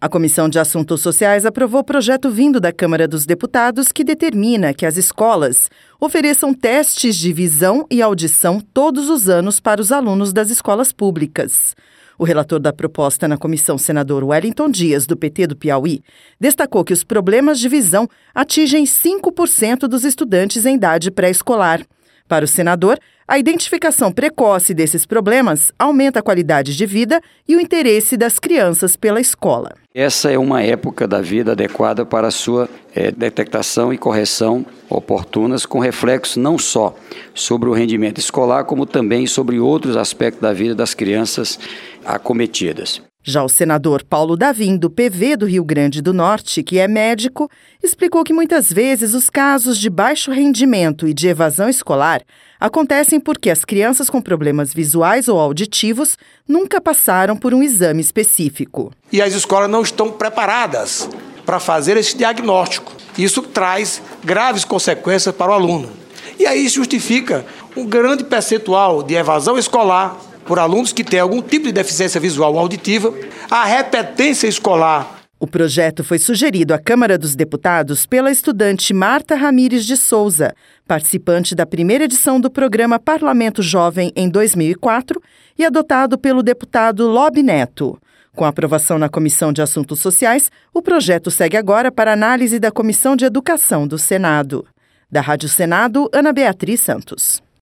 A Comissão de Assuntos Sociais aprovou o projeto vindo da Câmara dos Deputados que determina que as escolas ofereçam testes de visão e audição todos os anos para os alunos das escolas públicas. O relator da proposta na comissão, senador Wellington Dias, do PT do Piauí, destacou que os problemas de visão atingem 5% dos estudantes em idade pré-escolar. Para o senador, a identificação precoce desses problemas aumenta a qualidade de vida e o interesse das crianças pela escola. Essa é uma época da vida adequada para a sua detectação e correção oportunas, com reflexo não só sobre o rendimento escolar, como também sobre outros aspectos da vida das crianças acometidas. Já o senador Paulo Davim, do PV do Rio Grande do Norte, que é médico, explicou que muitas vezes os casos de baixo rendimento e de evasão escolar acontecem porque as crianças com problemas visuais ou auditivos nunca passaram por um exame específico. E as escolas não estão preparadas para fazer esse diagnóstico. Isso traz graves consequências para o aluno. E aí justifica um grande percentual de evasão escolar por alunos que têm algum tipo de deficiência visual ou auditiva, a repetência escolar. O projeto foi sugerido à Câmara dos Deputados pela estudante Marta Ramires de Souza, participante da primeira edição do programa Parlamento Jovem em 2004 e adotado pelo deputado Lob Neto. Com a aprovação na Comissão de Assuntos Sociais, o projeto segue agora para análise da Comissão de Educação do Senado. Da Rádio Senado, Ana Beatriz Santos.